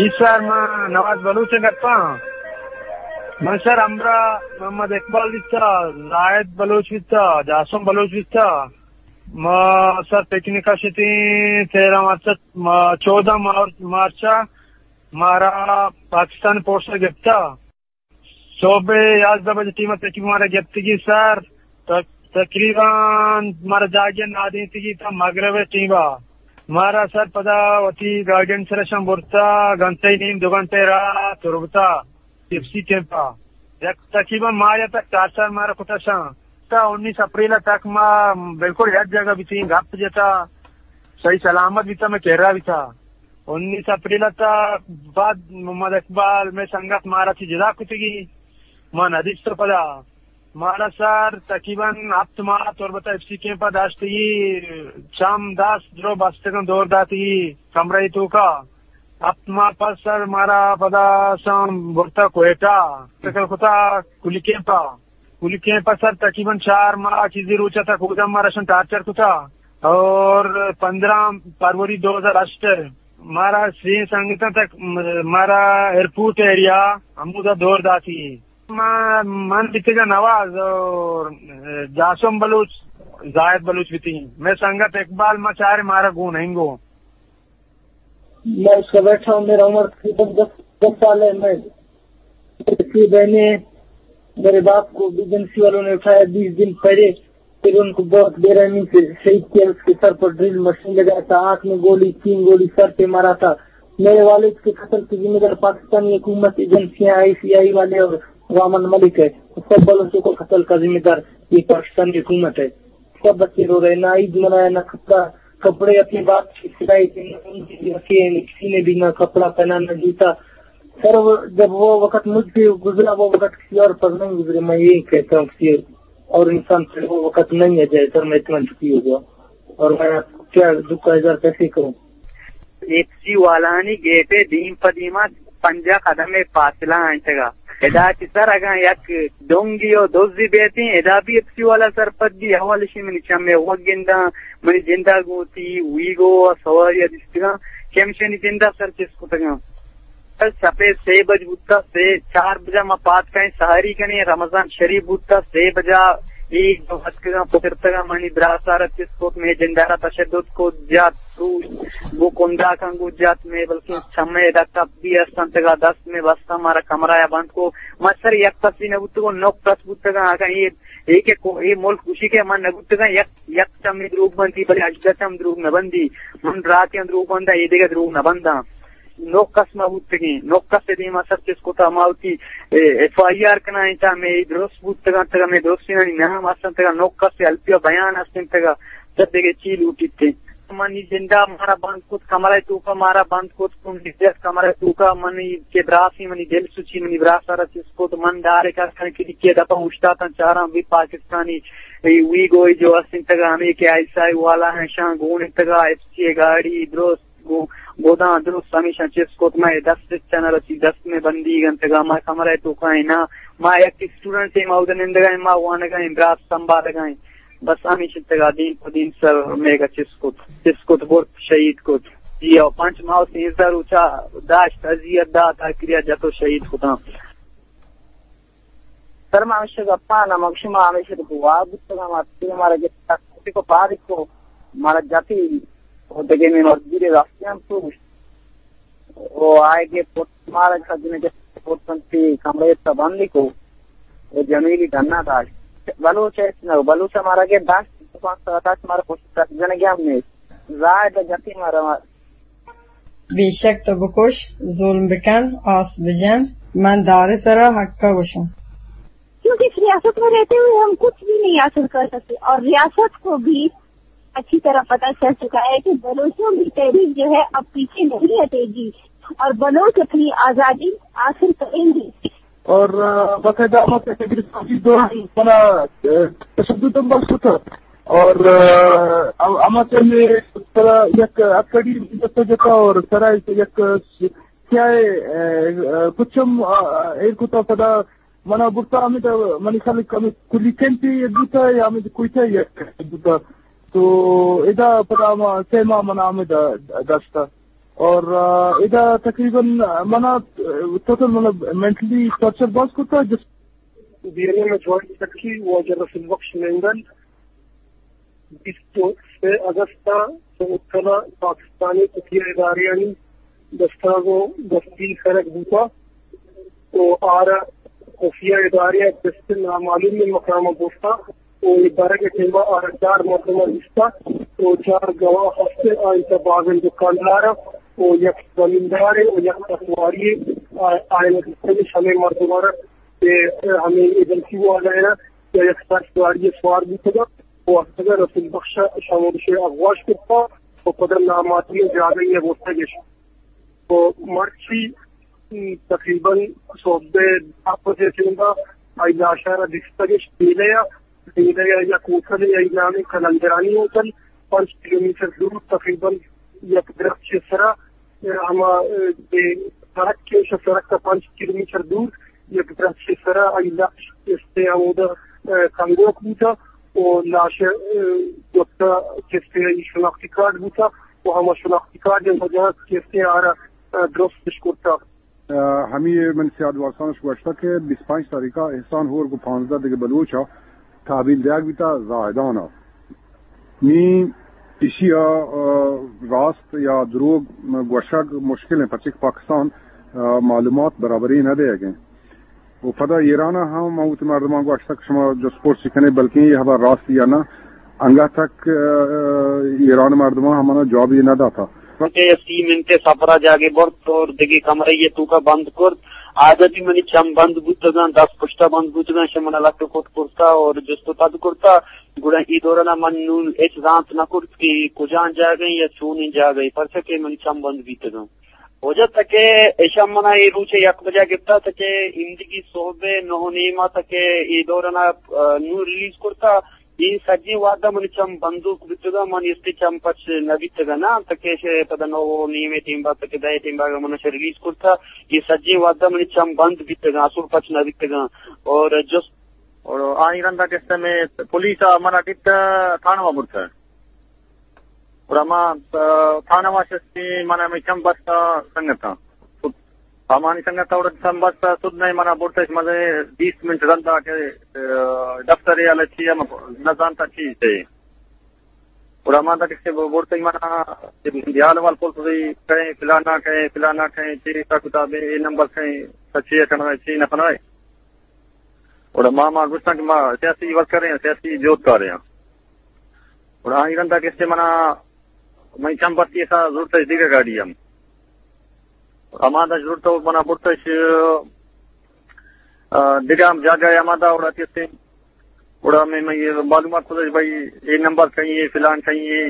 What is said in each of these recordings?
جی سر میں نواز بلوچ کرتا ہوں. میں سر امرا محمد اقبال بیتا زاہد بلوچ بیتا جاسم بلوچ بیتا ما سر پکنکا شتی 14 مارچ مارا پاکستان پوسٹ سے گرفتا صبح 11 بجے ٹیم تک ہمارا گرفتگی سر تقریباً ہمارا جاگیا نادی تھی تھا مغرب ٹیمہ ہمارا سر پدا وتی گارڈین سرشن برتا گھنٹے نیم 2 گھنٹے رہا تربتا ایف سی کیمپا تقریباً ماریا تک 4 مارا کٹا 19 اپریل تک میں بالکل ایک جگہ بھی تھی گپ جتا صحیح سلامت بھی تھا میں کہہ رہا بھی تھا 19 اپریل تک بعد محمد اقبال میں سنگت مارا تھی جدا کتگی میں ندیش تو پدا مارا سر تقریباً ہفت ماہ تربتا ایف سی کیمپا داشتی شام 10 جو بستگن دور داتی کمرے تو کا ہفت ماہ پر سر مارا پدا شام برتا کوئٹہ کتا کلی کیمپا سر تقریباً 4 ماہ چیزیں روچا تھا خودم مارا شن ٹارچر کو تھا اور 15 فروری 2008 مارا سری سنگیتا تک مارا ایئرپورٹ ایریا ہمودہ دور داتی من بیتے گا نواز اور جاسم بلوچ زاہد بلوچ بھی تھی میں سنگت اقبال میں چاہ رہے مارا گو نہیں گو میں اس کا بیٹھا ہوں. میرا عمر تقریباً 10 سال ہے. میں بہنیں میرے باپ کو ایجنسی والوں نے اٹھایا 20 دن پہلے پھر ان کو بہت بے رحمی سے شہید کیا. اس کے سر پر ڈرل مشین لگایا تھا 8 میں گولی 3 گولی سر پہ مارا تھا. میرے والد کے قتل کی ذمہ دار پاکستانی حکومت ایجنسیاں ICI والے اور رامن ملک ہے. سب بلوچوں کو قتل کا ذمہ دار یہ پاکستانی حکومت ہے. سب بچے رو رہے نہ عید منایا نہ کپڑے اپنی بات کی سلائی کسی نے بھی نہ کپڑا پہنا نہ جوتا. سر جب وہ وقت مجھ سے گزرا وہ وقت کسی اور پر نہیں گزرے. میں یہی کہتا ہوں کسی اور انسان سے وہ وقت نہیں ہے جائے سر میں اتنا دکھی ہو گیا اور میں کیا دکھ کا اظہار کیسے کروں. ایک سی والانی گیٹے دیم پدیما 5 قدم فاصلہ آئنٹگا ادا کی سر اگا یک دونگی و دوزی بیتی ادا بھی ایک سی والا سر پد دی حوالشی منی چمے وگندا منی جندہ گوتی ویگو سواری دستگا کیمشنی جندہ سر چس کتگا سپے 6 بج بوتا سے 4 بجا ما پات کہیں سہاری کنے رمضان شریف بوتا 6 بجا ایک دو ہتکا پترتگا منی براسارت جس کو میں جندارہ تشدد کو جات روش وہ کنڈا کنگو جات میں بلکہ چھمے دکتا بھی استنتگا 10 میں بستا ہمارا کمرہ بند کو مصر یک تصوی نبوتگو نوک تص بوتگا آگا یہ ملک خوشی کے من نبوتگا یک چمی دروگ بندی بلی اجدت ہم دروگ نبندی من راتی ہم دروگ بندہ یہ دیگا دروگ نبندہ نوکس مبوتگی نوکس دیما سب چیز کو تماوتی FIR کنا انتا میں درست بوتگا تگا میں درستی نانی نہم آسن تگا نوکس الپیا بیان آسن تگا جب دیگے چیل اوٹی تھے منی زندہ مارا بند کت کمرہ توکا مارا بند کت کن نزیت کمرہ توکا منی کے براسی منی دل سوچی منی براسارا چیز کو تو من دارے کر کلی کیا دپا اشتاتا چارا بھی پاکستانی وی گوئی جو آسن تگا ہمیں کہ ICI والا ہیں شان گون تگا FCA گاڑی درست گودان درست ہمیشہ چیز کو میں 10 چینل اچھی 10 میں بندی گنتگا ما کمرہ تو کہیں نا ما ایک اسٹوڈنٹ سے ماؤدن اندگائیں ما وانا گائیں براس سنبھال گائیں بس ہمیشہ تگا دین کو دین سر میگا چیز کو بورت شہید کو جی 5 ماہ سے انزدار اوچا داشت عذیت دا تاکریہ جاتو شہید کو تھا سر میں ہمیشہ گپانا مکشمہ ہمیشہ تو بواب بستگا ہمارا جتا کسی کو پارک کو ہمارا جاتی ہوتے میں مسجد راستیاں پوچھ وہ آئے گے مارا خزنے کے پوچھنتی کمرے تباندی کو وہ جمیلی ڈھنا تھا بلوچ ہے نہ بلوچ ہمارا کے داش 5 ہمارا پوچھ جنے گیا ہم نے زائد جاتی ہمارا بیشک تو بکش ظلم بکن آس بجن من دار سرا حق کا گوشم کیونکہ اس ریاست میں رہتے ہوئے ہم کچھ بھی نہیں حاصل کر سکتے اور ریاست کو بھی اچھی طرح پتہ چل چکا ہے کہ بلوچوں کی تحریک جو ہے اب پیچھے نہیں ہٹے گی اور بلوچ اپنی آزادی حاصل کریں گی اور باقاعدہ تشدد بخش اور اماچل میں یک اکڑی جتا اور سرائے سے یک کیا کچھم ایک ہوتا پدا منا برتا ہمیں منی خالی کلی کینٹی دوتا یا ہمیں کوئی تھا یک دوتا تو ادا پدا سیما منا ہمیں داشتا اور ادھر تقریباً منا ٹوٹل مطلب مینٹلی ٹارچر باز کو تھا جس ڈی این اے میں جوائن سیکرٹری وہ جنرل البخش مینگل 20 اگست سمتنا پاکستانی خفیہ اداریانی دستاگو دستی خرق بوتا تو آرہ خفیہ اداریہ دست نامعلوم میں مقام بوستا تو ادارہ کے ٹیمہ آرہ 4 محکمہ رشتہ تو 4 گواہ ہفتے آئیتا باغن دکاندارہ تو یک زمیندار ہے اور یک تخواری آئین دستگش ہمیں مردمارہ کہ ہمیں ایجنسی وہ آ گئے نا کہ یک سرس گاڑی سوار بھی تھا وہ اگر رسول بخش شامورش اغواش کرتا تو قدر ناماتی زیادہ یہ بوستا گش تو مرچی تقریباً صوبے 10 بجے چندہ آئی لاشارہ دستگش دیلیا یا کوتل یا نام کلندرانی ہوتل 5 کلومیٹر دور تقریباً یک درخت سرا ہما سڑک کے سڑک کا 5 کلومیٹر دور یک درخت سرا آئی لاش استے عمودہ کنگوک بوتا اور لاش دوتا کستے شناختی کارڈ بوتا وہ ہما شناختی کارڈ وجہ کستے آرہ درستش کرتا ہمیں منسیاد واسانش گوشتا کہ 25 تاریخہ احسان ہور کو 15 دیگه بلوچا تحویل دیگ بیتا زاہدانا نی اشیا راست یا دروگ گوشک مشکل ہیں پرچک پاکستان معلومات برابری نہ دے گئے وہ پتہ ایران ہم موت مردمان گوشتا کہ شما جو سپورٹ سکھنے بلکہ یہ ہمارا راست یا نہ انگا تک ایران مردمان ہمارا جواب یہ نہ دا تھا سی منٹے سفرا جاگے برت اور دگی کمرے یہ تو کا بند کرت عادتی منی چم بند بودتگان 10 پشتا بند بودتگان شمن لکھ کوت کرتا اور جستو تد کرتا گڑا ای دورنا من نون ایچ زانت نہ کرت کہ کجان جا گئی یا چون جا گئی پرچہ کہ منی چم بند بیتگان ہو جاتا کہ ایشا منا ای روچے یک بجا گفتا تھا کہ اندگی صحبے نو نیما تھا کہ ای دورنا نون ریلیز کرتا یہ سجی وعدہ من چم بندوق بیتگا من استی چم پچ نبیتگا نا تکیشے پدا نو نیمے تیمبا تک دائے تیمبا من سے ریلیز کرتا یہ سجی وعدہ من چم بند بیتگا اصول پچ نبیتگا اور جس اور آئی رندہ کستے میں پولیس منا ٹیٹ تھانوا مرتا ہے اور اما تھانوا شستی منا میں چم بستا سنگتا ہمانی سنگتا اور چم بستا سود نہیں منا بورتا اس مزے 20 منٹ رندہ کے دفتر یا لچی ہم نظانتا چیز ہے اور اما دا کسے بورتا ہی منا دیال وال پول پوری کہیں فلانا کہیں چیز کا کتابیں یہ نمبر کہیں سچی کنوائے چیز نہ کنوائے اور ماما گستا کہ ماں سیاسی ورک کر رہے ہیں سیاسی جوت کر رہے ہیں اور آئی رندہ کسے منا میں چم بستی ایسا ضرورت ہے دیگر گاڑی ہم ہمارا ضرورت ہو بنا پڑتا دیگر جگہ ہمارا اور کسے اور میں یہ معلومات کو بھائی یہ نمبر چاہیے فلان چاہیے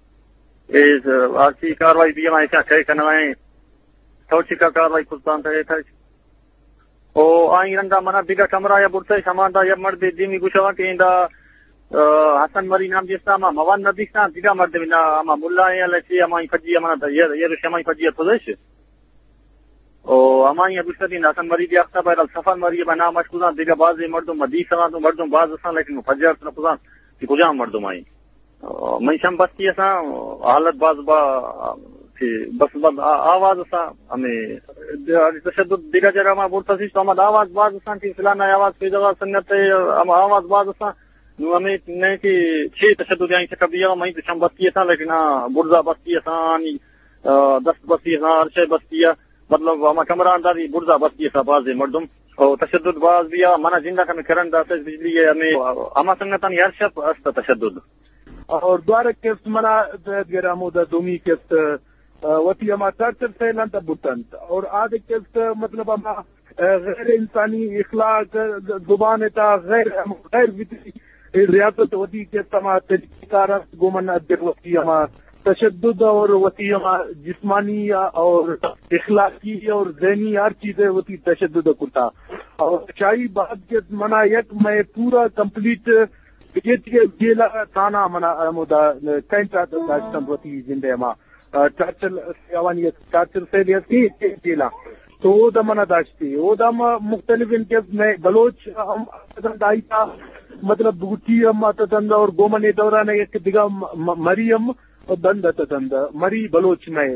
آرسی کاروائی بھی ہمارے کیا کہے کنوائیں سوچی کا کاروائی کلتان تھا او آئی رندا منا دیگر کمرہ یا برتا ہمارا یا مرد دیمی گوشوا کہ اندا حسن مری نام جیسا ما موان نبی سان دیگر مرد بنا اما ملا ہے لچی ہماری فجی ہمارا یہ رش ہماری فجی پوزش او ہماری گوشتا دین حسن مری دی اختہ بہر الصفان مری بنا مشکوزان دیگر بعض مردوں مدی سان مردوں بعض سان لیکن فجر سن پوزان کہ کجا مردوں مائی میں شم بستی سا حالت باز با بس بس آواز سا ہمیں تشدد دیگر جگہ میں بورتا سی تو ہمیں آواز باز سا کہ فلانا آواز پہ جگہ سنت ہے ہم آواز باز سا نو ہمیں نہیں کہ 6 تشدد یہیں سے کبھی میں شم بستی سا لیکن برزا بستی سا 10 بستی سا 6 بستی مطلب ہمیں کمرہ اندازی برزا بستی سا باز مردم اور تشدد باز بھی منا زندہ کا میں کرن دا سے بجلی ہے ہمیں ہمیں سنگتان ہر شب است تشدد اور دوارا کس منا دیگر عمودہ دومی کس وتی ہما چارچر سے لانتا بوتنت اور آدھے کس مطلب ہما غیر انسانی اخلاق زبان تا غیر ریاست وتی کس ہما تجکارہ گومن ادر وتی ہما تشدد اور وتی ہما جسمانی اور اخلاقی اور ذہنی ہر چیزیں وتی تشدد کرتا اور شاہی بات کے منا یک میں پورا کمپلیٹ جیلا تانا منا مدا کینٹا داشتن وتی زندہ ما چارچل سیوانی چارچل سے جیلا تو وہ دا منا داشتی وہ دا مختلف ان کے میں بلوچ آئی تھا مطلب بوٹی ہم تند اور گومن دوران ایک دیگا مریم दंद मरी बलोच में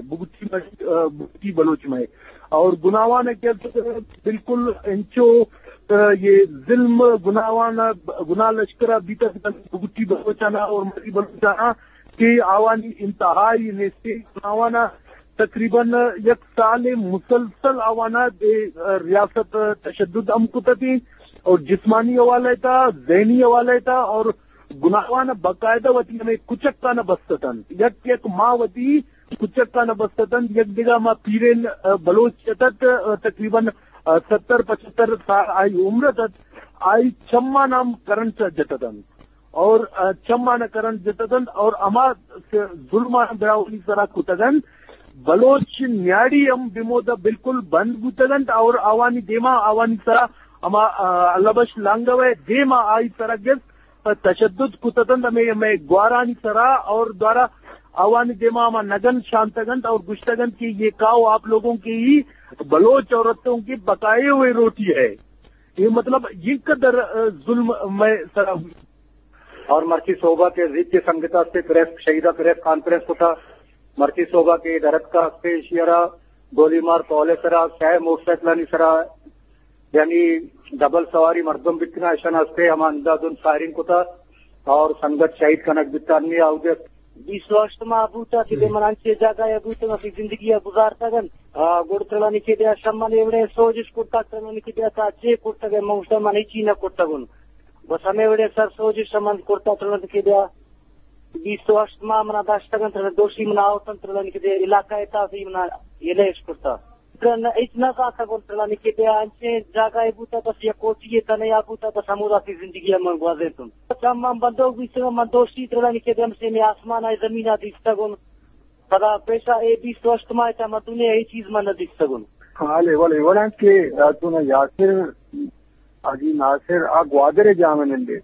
बुगटी बलोच में और गुनावान के बिल्कुल इंचो ये जिल्म गुना लश्कर अभी तक बुगटी बलोचाना और मरी बलोचाना के आवानी इंतहाई नेस्ते गुनावाना तकरीबन एक साल मुसलसल आवाना रियासत तशद्दुद अमकुतती और जिस्मानी हवाला था ज़हनी हवाला था और गुनावान बाकायदा वती हमें कुचक्का न बस्ततन एक माँ वती कुचक्का न बस्ततन एक जगह माँ पीरेन बलोच तकरीबन 70-75 साल आई उम्र तक आई चम्मा नाम करंट जतदन और चम्मा न करंट जतदन और अमा जुल्मा ब्राउनी सरा कुतगन बलोच न्याड़ी हम बिमोदा बिल्कुल बंद गुतगन और आवानी देमा आवानी सरा अमा लबश लांगवे देमा आई तरगस तशद्दुद कुतदन में ग्वारानी सरा और द्वारा आवानी देमा अमा नगन शांतगंत और गुश्तगंत की ये काव आप लोगों की ही बलोच औरतों की बकाए हुए रोटी है। ये मतलब ये कदर जुल्म में सरा हुई। और मर्ची सोबा के जीत की संगीता से प्रेस शहीदा प्रेस कॉन्फ्रेंस होता मर्ची सोबा के दरद का से शियरा गोली मार तौले सरा शाह मोटरसाइकिल सरा यानी डबल सवारी मर्दम बिकना ऐसा हस्ते हम अंदाजुन फायरिंग को था और संगत शहीद कनक बितानी आउगे 20 वर्ष में अबूता किती मनांचे जागा अबूता ती जिंदगी गुजारतागन गुडतळानी किती सम्मान एवढे सोजिश कुर्तागन किती आता जे कुर्तागे मौसम माने चीना कुर्तागन बस हमें एवढे सर सोजिश सम्मान कुर्तागन किती 20 वर्ष में मना दाष्टगन दोषी मना आवतंत्रलानी किती इलाका येता ती मना येलेश कुर्ता इतना का गुडतळानी किती आंचे जागा अबूता तस या कोची येता नाही अबूता तस समुदाची जिंदगी मन गुजारतून तमाम बंदोक बीच में दोषी तळानी किती हमसे में आसमान है जमीन दिसतागन पदा पैसा ए 20 वर्ष में था मतुने ये चीज मन दिसतागन हाँ लेवल है के तूने यासिर आजी नासिर आ ग्वादरे जामनंदे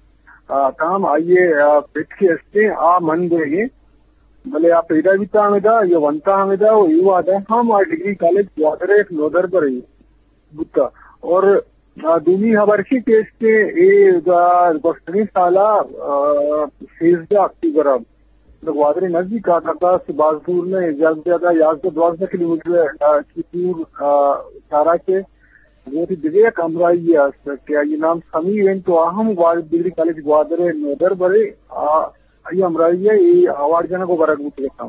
काम आइए पिटके अस्ते आ मन देगे भले आप पेड़ा भी तामेदा ये वंता हमेदा वो युवा आता है हम डिग्री कॉलेज ग्वादरे नोदर पर ही बुत्ता और दूनी हवर्षी केस के ए गोष्ठी साला फेज अक्टूबर ग्वादरे नजदीक आता बाजदूर में ज्यादा याद 12 किलोमीटर की दूर सारा के वो दिव्य कमरा क्या ये नाम समी इवेंट तो अहम डिग्री कॉलेज ग्वादरे नोदर बड़े ये अमराइया ये अवार्ड जनक को बरक बुतगता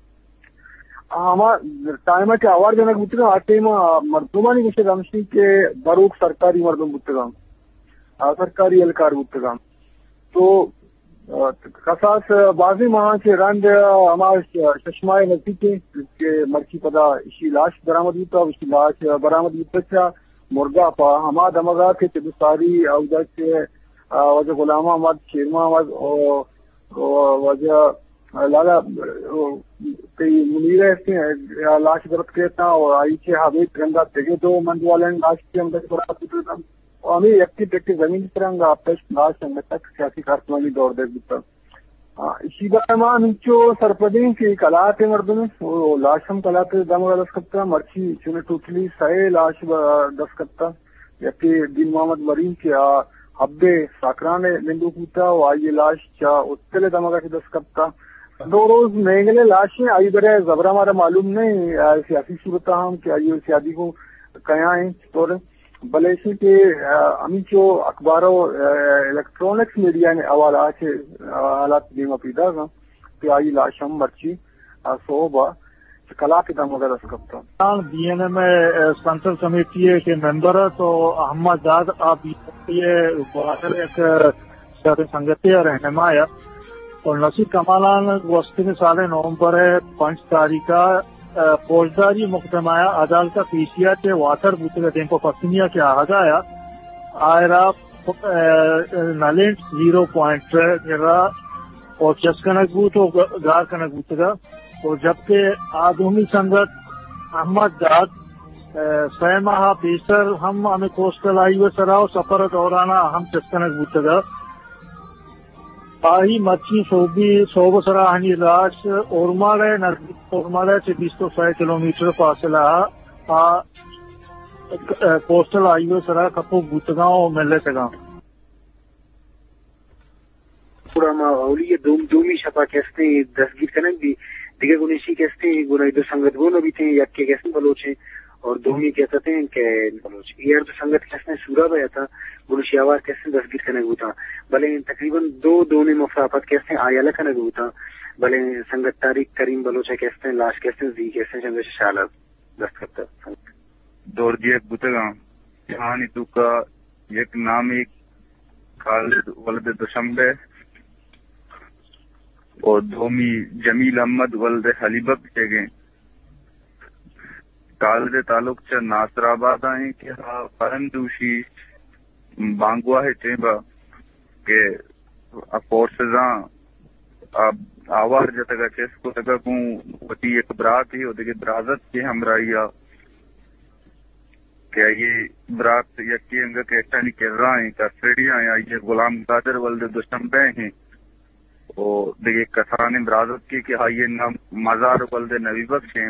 टाइम के अवार्ड जनक बुतगा आते मर्दुमानी विषय रमशी के बरूक सरकारी मर्दुम बुतगाम सरकारी अलकार बुतगाम तो कसास बाजी महा के रंड हमारे चश्माए नजदीक के मर्ची पदा इसी लाश बरामद हुआ इसी लाश बरामद हुआ मुर्गा पा हमा दमगा के चबुसारी अवजा के वजह गुलामा अहमद शेरमा अहमद और वजह लाला कई मुनीर ऐसे लाश बरत के था और आई के हवेद गंगा तेगे दो मंद वाले लाश के अंदर बराबर हमें एक जमीन की तरह पेश लाश संगत तक सियासी कारकुनानी दौड़ दे बिता इसी बार मां नीचो सरपदी की कलाते मर्दों में लाशम कलाते दम दस कत्ता मर्ची चुने टूटली सहे लाश दस कत्ता यके दिन मोहम्मद मरीन के हब्बे साकराने निंदू पूता और ये लाश चा उत्तले दमगा के दस कत्ता 2 रोज महंगले लाशें आई बड़े जबरा हमारा मालूम नहीं सियासी सूरत हम क्या ये सियादी को कया है और बलेसी के अमी जो अखबारों इलेक्ट्रॉनिक्स मीडिया ने हवाला से हालात बीमा पीदा का कि आई लाश हम मर्ची सोबा कला के दम वगैरह सकता बीएनए में सेंट्रल कमेटी के मेंबर है तो अहमद दाद आप ये एक संगति रहनमा है और नसीर कमालान वस्ती में साले नवंबर है 5 तारीख का फौजदारी मुकदमाया अदालत का पीसीआर के वाटर बूते टेम्पो पश्चिमिया के आगाया आयरा नलेंट 0.3 और चस कनक बूत और गार कनक बूतेगा और जबकि आधुनिक संगत अहमद दाद स्वयं पेशर हम हमें कोस्टल हाईवे सराव सफर दौराना हम चस्कनक बूतेगा आही मच्छी सोब सराहनी लाश ओरमाड़े नजदीक ओरमाड़े से 20-100 किलोमीटर फासला कोस्टल हाईवे सरा कपो बूतगांव मिले तगा پورا ما اولی دومی شپا کہتے ہیں دستگیر کنک بھی دیگه گونیشی کہتے ہیں گناہ دو سنگت گونو بھی تھے یک کے کہتے ہیں بلوچ ہیں اور دومی کہتے ہیں کہ بلوچ یہ دو سنگت کہتے ہیں سورا بیا تھا گنوشی آوار کہتے ہیں دستگیر کنک ہوتا بلے تقریباً دونے مفرافت کہتے ہیں آیالہ کنک ہوتا بلے سنگت تاریخ کریم بلوچہ کہتے ہیں لاش کہتے ہیں زی کہتے ہیں چندر شالہ دست کرتا دور دیئے بوتگاں کہانی تو کا یک نامی خالد ولد دوشنبے اور دومی جمیل احمد ولد حلیبہ پیچھے گئے کالد تعلق چا ناصر آباد آئیں کہ پرندوشی بانگوا ہے چیبا کہ فورسزاں آوار جتگا چیس کو تگا کوں وطی ایک برات ہی اور دیکھے برازت کی ہمراہیا کہ یہ برات یکی انگا کہ ایٹانی کر رہا ہیں کسریڈیاں ہیں یہ غلام قادر ولد دوشنبے ہیں اور دیکھے کسرانی برازت کی کہ یہ نام مزار ولد نبی بخش ہیں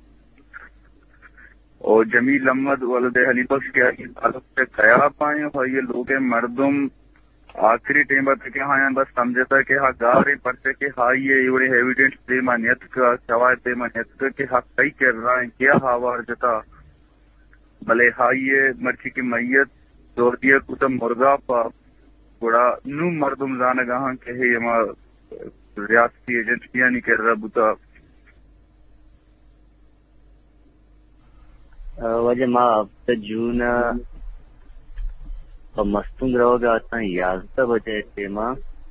اور جمیل احمد ولد حلی بخش کے تعلق سے قیا پائیں اور یہ لوگ مردم آخری ٹائم بات کہ ہاں بس سمجھتا کہ ہاں گارے پرچے کہ ہاں یہ بڑے ایویڈنس دے مانیت کا شواہد دے مانیت کا کہ ہاں صحیح کر رہا ہے کیا ہاوار جتا بھلے ہاں یہ مرچی کی میت دور دیا کتا مرغا پا بڑا نو مردم زانگا ہاں کہ یہ ما ریاستی ایجنسیاں نہیں کر رہا بوتا وجہ ما اب جون مستون رہو گا آتا 11 بجے تیما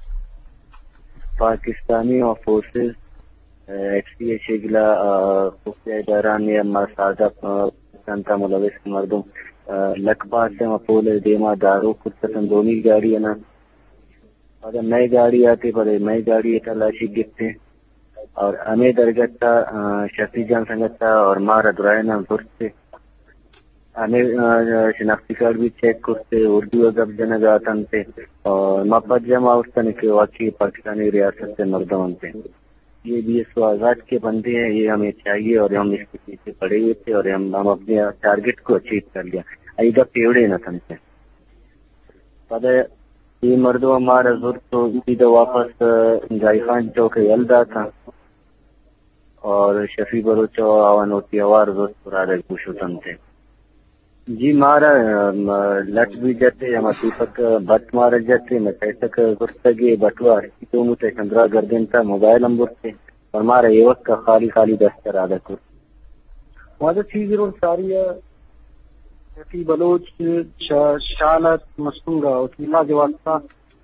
پاکستانی اور فورسز ایکسی شگلا خفیہ اداران یا مساعدہ سنتا ملوث مردم لکبا سے مپول دیما دارو خود تندومی گاڑی ہے نا اور نئی گاڑی آتی پر نئی گاڑی تلاشی گفتے اور ہمیں درگتا شفیع جان سنگتا اور مارا درائنا درست سے ہمیں شناختی کارڈ بھی چیک کرتے اردو ادب جنگاتن سے اور مپت جمع استن کے واقعی پاکستانی ریاست سے مردمان تھے یہ بھی سوالات کے بندے ہیں یہ ہمیں چاہیے اور ہم اس کے پیچھے پڑے ہوئے تھے اور ہم اپنے ٹارگیٹ کو اچیو کر لیا ایگا پیوڑے نہ تھن سے پتہ یہ مردوں ہمارا ضرور تو سیدھا واپس جائی خان چوک یلدا تھا اور شفیع بروچو آوان ہوتی آوار ضرور پرادہ گوشتن تھے جی مارا لٹ بھی جاتے ہم دیپک بٹ مارا جاتے میں تک گرتگی بٹوار تو مجھے 15 گردن تھا موبائل نمبر سے اور ہمارا یہ وقت کا خالی دستر آدھا کر واضح چیز ضرور ساری ہے شفیع بلوچ شالت مسورا اور تیلا جوالتا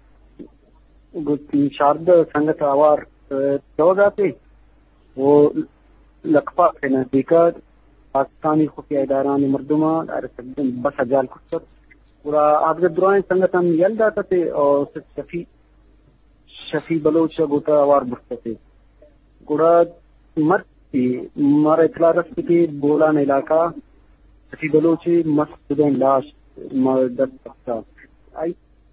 گتی شارد سنگت آوار جو جاتے وہ لکپا کے نزدیکات پاکستانی خفیہ اداران مردما بس ہجال کتر پورا آدھر درائیں سنگتن یلدا تھے اور شفیع بلوچ گوتا آوار بستے تھے گوڑا مرد تھی مارا اطلاع رستی تھی بولان علاقہ شفیع بلوچ مست دین لاش دست پکتا آئی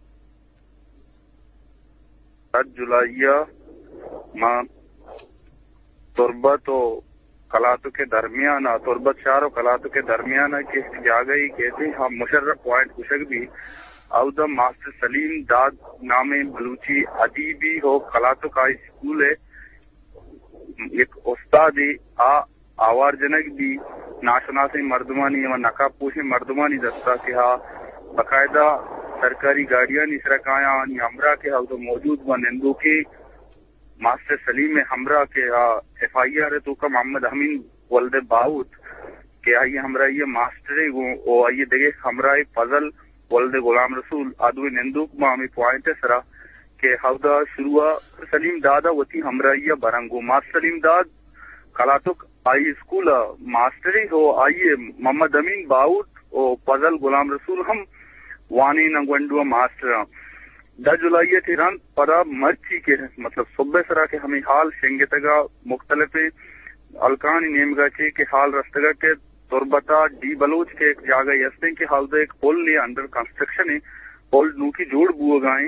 7 جولائیہ ماں تربت و کلاتو کے درمیان تربت شہر و کلاتو کے درمیان کہ جاگئی کہتے ہیں ہم مشرف پوائنٹ کشک بھی اودم ماسٹر سلیم داد نام بلوچی ادیبی ہو کلاتو کا اسکول ہے ایک استاد آوار جنک بھی ناشناسی مردمانی و نقاب پوش مردمانی دستا کہ ہاں باقاعدہ سرکاری گاڑیاں اسرکایا ہمراہ کے ہاں موجود و نندو کے ماسٹر سلیم ہمراہ کے ایف آئی آر تو کا محمد امین ولد باؤت کہ آئیے ہمراہ یہ ماسٹر آئیے دیکھے ہمراہ فضل ولد غلام رسول آدوی نندوک مامی پوائنٹ سرا کہ ہاؤدا شروع سلیم دادا وتی ہمراہ برنگو ماسٹر سلیم داد کلاتک آئی اسکول ماسٹری ہو آئیے محمد امین باؤت اور فضل غلام رسول ہم وانی نگونڈو ماسٹر 10 جولائی تیران پدا مرچی کے مطلب صبح سرا کے ہمیں حال شنگتگا مختلف الکانی نیمگا چے کے حال رستگا کے تربتا ڈی بلوچ کے ایک جاگہ یستیں کے حال دا ایک پول لیا انڈر کنسٹرکشن ہے پول نو کی جوڑ بو گائیں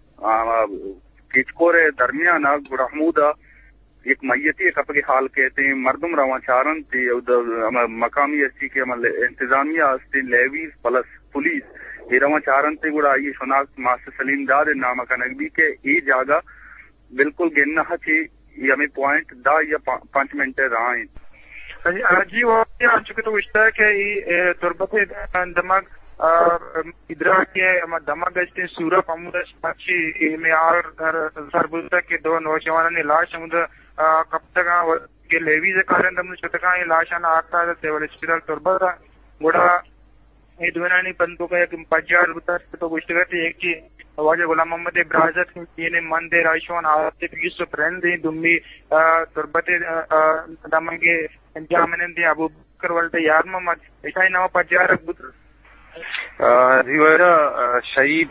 کچکور درمیان گڑحمودا ایک میتی کپ کے حال کہتے ہیں مردم رواں چارن تھی مقامی اسی کے انتظامیہ لیویز پلس پولیس ایرما چارنتے گوڑا آئیے شناخت ماسٹر سلیم داد نامہ کنک بھی کہ ای جاگا بالکل گننا چی یمی پوائنٹ دا یا 5 منٹ رائیں. جی وہ آ چکے تو گشتہ ہے کہ تربت دماغ ادراک دماغ سورہ پمودش اچھی معیار سربتا کے 2 نوجوانوں نے لاش کب تک کے لیوی سے کارن دم چتکا یہ لاش آنا آتا ہے سیول اسپیرل تربتا گوڑا یہ دونانی پنتوں کا ایک پجار بتا تو گشتہ کرتے ایک چی واجہ غلام محمد ابراہزت یہ من دے رائشوان آتے یوسف رہندیں دمی تربت دماغے انجامن دے ابو بکر والتے یار محمد اشائی نو پجار بطر جی ویرا شہید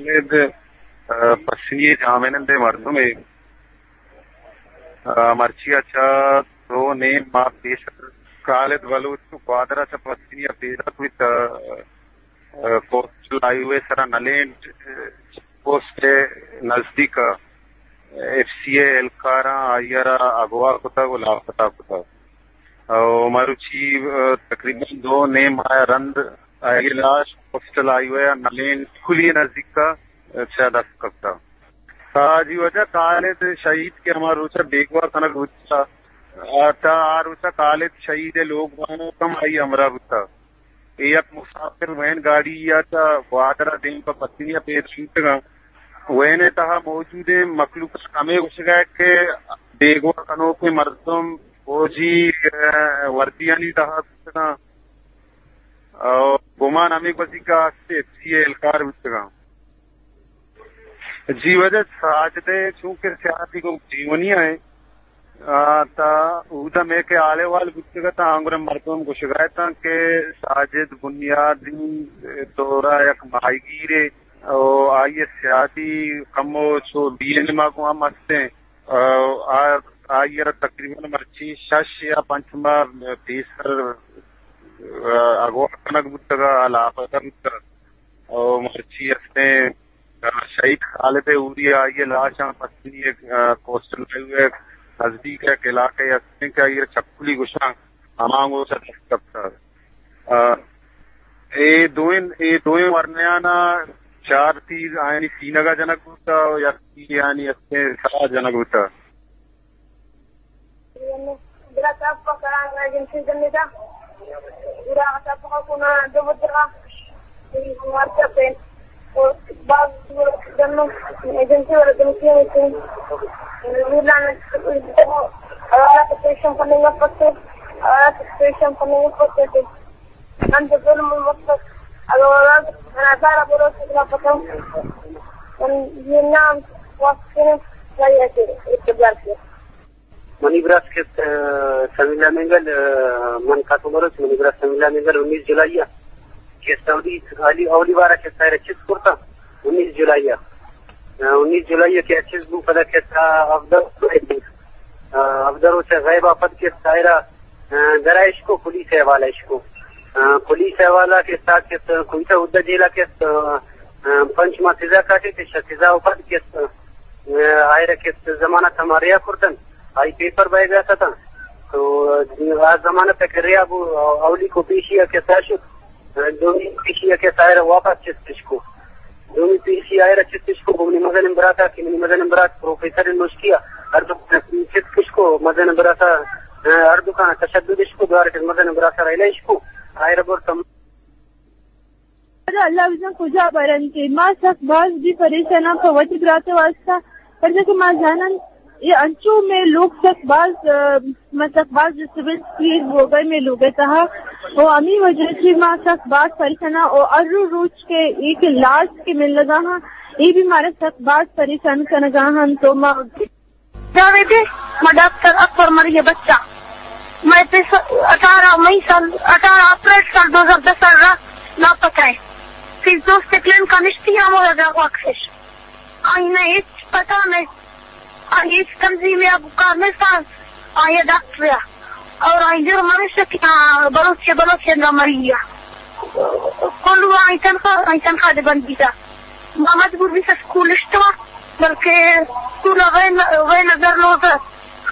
پسنی جامن دے مردم مرچی اچھا تو نیم ماں پیش خالد بلوچ قادرہ سے پسنی پیدت ویت کوسٹل ہائی وے سرا نلینڈ پوسٹ نزدیک ایف سی اے الکارا آئیرا اغوا کتا کو لاپتا کتا مروچی تقریباً 2 نیم آیا رند آئی لاش کوسٹل ہائی وے نلینڈ کھلی نزدیک کا 10 کتا جی وجہ خالد شہید کے ہمارا روچا بیگوا کنک ہوتا آتا روچا خالد شہید لوگ وانو کم آئی امرا ہوتا ایک مسافر وین گاڑی یا تا وادرہ دین پا پتنیا پیر شوٹ گا وین تہا موجود مخلوق کمے گوش گئے کہ بیگوا کنو کے مردم فوجی وردیانی تہا گوش گا گمان ہمیں بسی کا آستے سی الکار گوش گا جی وجہ ساجدے چونکہ سیاسی کو جیونی آئے تا اودا میں کے آلے وال گفتگا تا آنگرے مردم کو شکایت تا کہ ساجد بنیادی دورہ یک ماہی گیرے آئیے سیاسی کمو چو بیل ماں کو ہم ہستے آئیے تقریباً مرچی 6 یا 5 ماہ تیسر اگو کنک گفتگا لاپتہ گفتگا مرچی ہستے شہید خالد اوری آئیے لاشاں پسنی کوسٹل ہائیوے نزدیک ہے علاقے ہستے کہ یہ چکلی گشاں ہمانگو سے تک اے دوئیں ورنیانا 4 تیر آئینی سینگا جنک ہوتا یا یعنی ہستے سرا جنک ہوتا Bila apa sekarang agensi jendela, bila apa kuna dua jadi warga pen, bag dan agensi orang agensi itu, bila application paling application paling apa nanti belum masuk, orang ada boros berapa tahun, dan dia waktu saya itu berarti. منیبراس کے سمیلا منگل من کا تمرس منیبراس سمیلا منگل 19 جولائی کے سعودی اولی بارہ کے سائر چیز کرتا 19 جولائی کے چیز بو پدا کے افدر سے غیب آفت کے سائرہ درائش کو پولیس حوالہ اس کو پولیس حوالہ کے ساتھ کے کوئی تا ادھا جیلا کے پنچ ماہ سزا کاٹے تھے سزا آفت کے آئرہ کے زمانہ تماریا کردن آئی پیپر بہ گیا تھا تو آج زمانہ تک ریاب اولی کو پیشیا کے ساشد دومی پیشیا کے سائر واپس چستش کو دومی پیشی آئر چستش کو بمنی مزن براتا کی منی مزن برات پروفیسر نوشکیا اردو چستش کو مزن براتا اردو کا تشددش کو دوار کے مزن براتا ریلش کو آئر برتم اللہ وزن کجا برنتی ما سخت باز بھی پریشانہ فوتی براتے واسطہ پر جا کہ ما جانن یہ انچو میں لوگ سکباز جو سبل سپید ہو گئے میں لوگ تہا وہ امی وجہ سے ماں سکباز پریشانہ اور ارو روچ کے ایک لاش کے مل لگا ہاں یہ بھی ہمارے سکباز پریشان کرنگا ہاں تو ماں جاوے دے میں ڈاکٹر اکبر مری بچہ میں 18 اپریل سال 2010 رہا لاپتہ ہے پھر دوست کلین کا نشتیاں ہو گیا واقفش آئی میں اس پتہ میں اس تنظیم ابو کامل صاحب آیا ڈاکٹر اور آئی جو منشا کی بلوچ نہ مریا کلو آئی تنخواہ دے بندی تھا مجبور بھی سکول اشتوا بلکہ سکول غیر نظر لوگ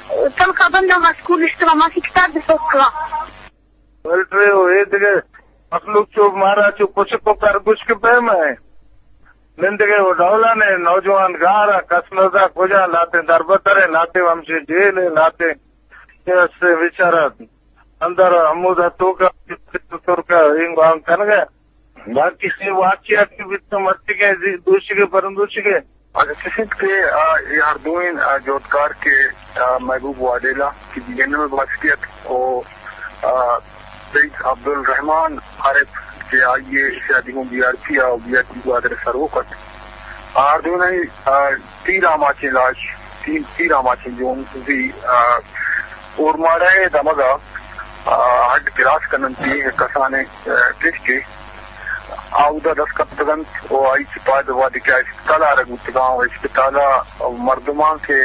تنخواہ بندہ ما سکول اشتوا ما کی کتاب دے سوکا بلٹرے ہوئے دیگے मखलूक चो मारा चो कुछ को कर कुछ के पे में निंदगे वो डौला ने नौजवान गारा कसनोदा कुजा लाते दरबतरे लाते वमसे जेल लाते से विचारा अंदर अमूद तो का इंग वांग कर गया बाकी से वाक्य की वित्त मस्ती के दूसरी के परंदूषी के किसी के यार दोइन जोतकार के महबूब वाडेला की जन्म में बातचीत और सईद अब्दुल रहमान आरिफ के आइए शादियों बीआरपी और बीआरपी को आदर सर्वोकट आर दोनों ही तीन आमाची लाश तीन आमाची जो भी और मारे दमगा हट गिरास कनंती कसाने किसके आउदा दस्कतगंत और आई चिपाद वादी क्या इस्पताल रगुतगांव इस्पताल मर्दमान के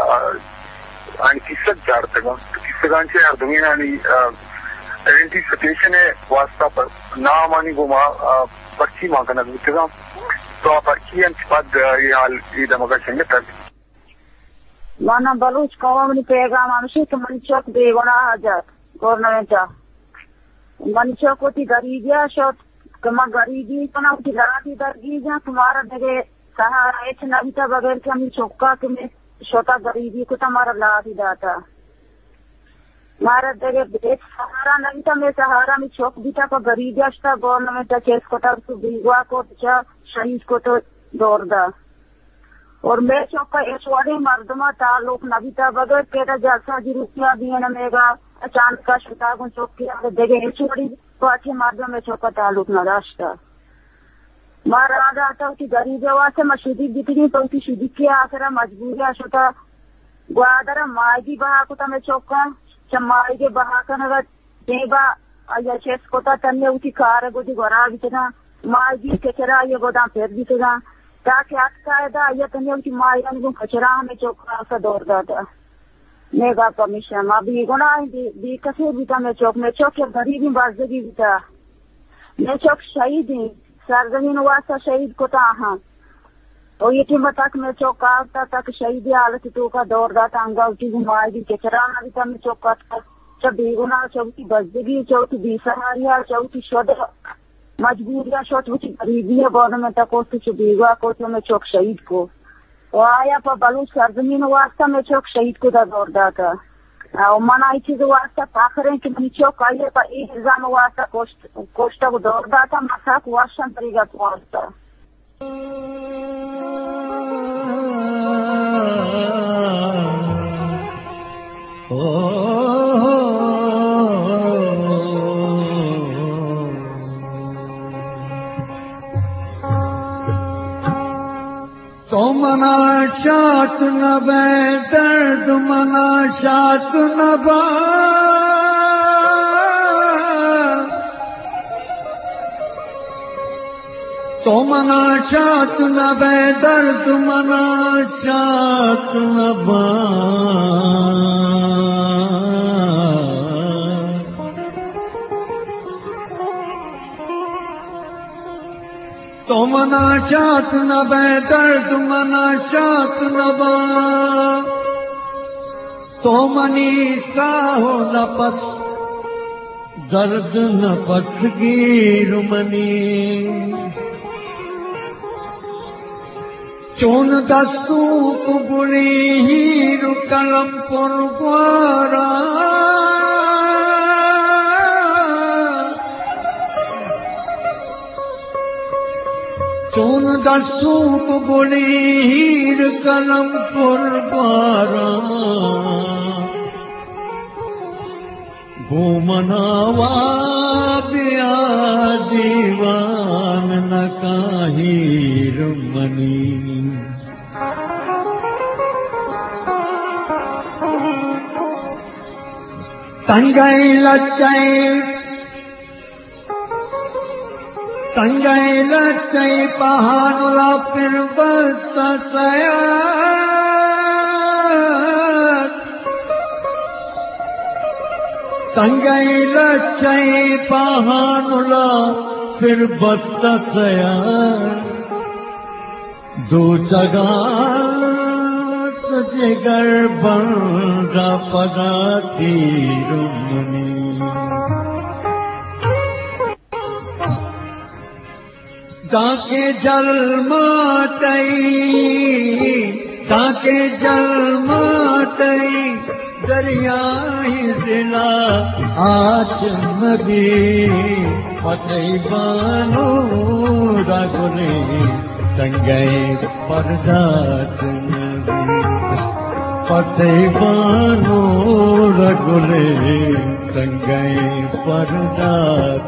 किसक जारतगा किसगान से अर्दमीना नी आइडेंटिफिकेशन है वास्ता पर नामानी गुमा पर्ची मांगना गुतगांव तो पर्ची अंचपद ये हाल ये दमगा संगे तक माना बलूच कौम पैगाम आमशी तो मंचक बेगुना हजार गवर्नमेंट मंचक होती गरीबिया शोत कमा गरीबी पना उठी लड़ाती दरगी जा तुम्हारा देगे सहारा एच नबीता बगैर के हमें चौका के में छोटा गरीबी को तुम्हारा लड़ाती दाता मारा देगे एक सहारा नबीता में सहारा में चौक बीता का गरीबी अष्टा गवर्नमेंट केस को तब तो बीगवा को चा शहीद को तो दौड़ दा और मैं चौक का एचवाड़ी मर्दमा तालुक नबीता बगैर केटा जलसा जी रुपया दिए न मेगा अचानक का शुतागुन चौक की देगे एचवाड़ी पाठी मार्ग में चौका तालुक न राष्ट्र मारा आता की गरीब वास्ते मशूदी बिकनी तो की शुदी के आसरा मजबूरी आशुता ग्वादरा मायगी बहा को तमे चौका चमाई के बहा कनगा देबा अया चेस कोता तन्ने उठी कार गोदी गोरा बितना मायगी कचरा ये गोदाम फेर बितना ताकि आकायदा अया तन्ने उठी मायन को कचरा में चौका सा दौड़ दाता मेगा कमीशन अभी गुना दी कसे बीता में चौक के गरीबी बाजगी बीता मैं चौक शहीद ही सरजमीन वास्ता शहीद को हाँ और ये टीम तक में चौक आता तक शहीद हालत तो का दौर दाता अंगा उठी घुमाई दी केचरा बीता में चौक चौबी गुना चौथी बजगी चौथी बीसहारिया चौथी शोध मजबूरिया चौथी गरीबी है गवर्नमेंट को बीघा को में चौक शहीद को आया पर बलूच सरजमीन वास्ता में चौक शहीद को दौड़ दाता और मनाई चीज वास्ता पाखरे कि मनी चौक आइए पर इल्जाम वास्ता कोष्टा को दौड़ दाता मसाक वाशन तरीका पहुंचता तो मना शात न बे दर्द मना शात न बा तो मना शात न बे दर्द मना शात न बा तो मना शात न बे दर्द मना शात न बा तो मनी साहो न पस दर्द न पस गिर मनी चोन दस्तूक गुणी हीर कलम पुर ग्वारा चोन दस्तूक गुणी हीर कलम पुर ग्वारा घूमनावा बिया दीवान न काहीर मनी तंगई लच्चई पहानुला फिर बस्ता सया तंगई लच्चई पहानुला फिर बस्ता सया दो जगह जिगर बंगा पगा तीर मनी تاکہ جلماتئی دریائے ضلع آج نبی فتح بانو رگلے تنگئے پرداس نبی فتح بانو رگلے تنگئے پرداس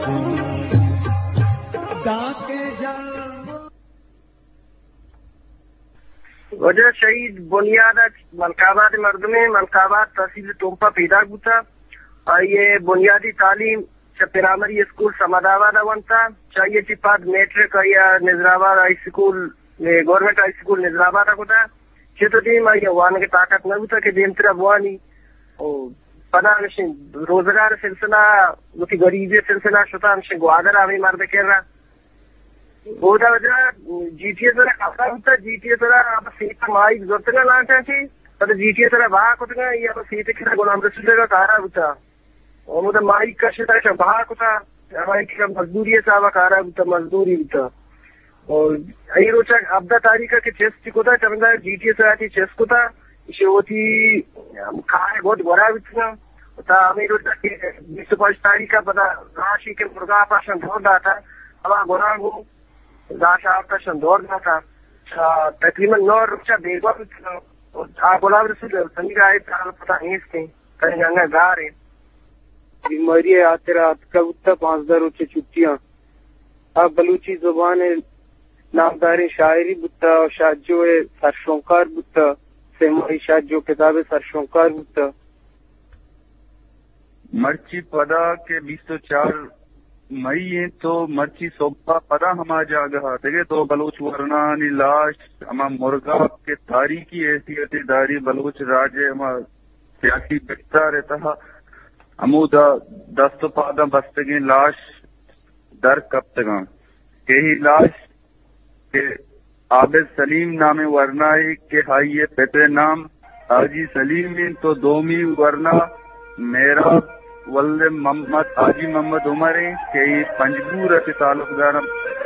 وجہ شہید بنیاد ملکاباد مردمے ملکاباد تحصیل ٹومپا پیدا ہوتا اور یہ بنیادی تعلیم پرائمری اسکول سمادآباد ونتا چاہیے چپاد میٹرک یا Nazarabad high school government high school Nazarabad ہوتا چیتو دیم یہ وان کے طاقت نہ ہوتا کہ دیم طرف وانی پدا مشین روزگار سلسلہ غریبی سلسلہ شتا مشین گوادر آمی مرد کر رہا بودا وجہ جی ٹی اے سر خطا ہوتا جی ٹی اے سر سیٹ مائی زورتگا لانٹا چی پتہ جی ٹی اے سر باہا کتگا یا سیٹ کھنا غلام رسول کا کارا ہوتا اور مدہ مائی کشتا باہا کتا ہماری کھنا مزدوری صاحبہ کارا ہوتا مزدوری ہوتا اور ای روچا ابدا تاریخہ کے چیس چکوتا چمدہ جی ٹی اے سر آتی چیس کتا اسے ہوتی کھانے بہت گورا ہوتا تا ہمیں روچا 25 تاریخہ پتہ راشی کے مرگا پاشن دھور داتا ہوا گورا ہو داشا آپ کا شندور نہ تھا تقریباً 9 روچہ بیگوا آپ غلام رسول سنگا آئے تعالی پتہ نہیں تھے کہیں جانا گا رہے بیماری آتے رات کبتا 5 روچے چھٹیاں آپ بلوچی زبان نامدار شاعری بتا اور شاجو سرشونکار بتا سیمائی شاجو کتاب سرشونکار بتا مرچی پدا کے 24 مئی ہیں تو مرچی صوبہ پدا ہما جاگہ دیکھے تو بلوچ ورنانی لاش ہما مرغا کے تاریخی حیثیت داری بلوچ راجے ہما سیاسی بکتا رہتا ہمو دست پادا بستگی لاش در کبتگاں کہی لاش کے عابد سلیم نام ورنائی کے ہائیے پیتے نام حاجی سلیم تو دومی ورنہ میرا ولد محمد حاجی محمد عمر کے پنجگور سے تعلق دار